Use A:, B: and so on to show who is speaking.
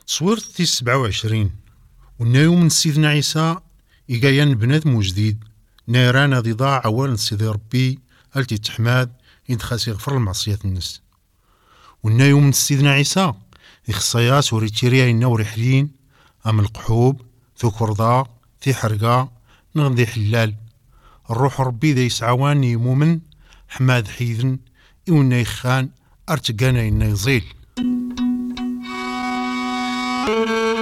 A: تصوير تي 27 والنيوم من سيدنا عيسى إيقايان بنادم جديد نيران ذي ضاع عوال سيدي ربي التي تحماد يدخاس يغفر المعصية الناس. والنيوم من سيدنا عيسى يخصياس وريتيريا إنا ورحلين أم القحوب ثو كرضا في حرقا نغذي حلال الروح ربي ذي يسعوان يمومن حماد حيذن إونا يخان أرتقانا إنا يزيل.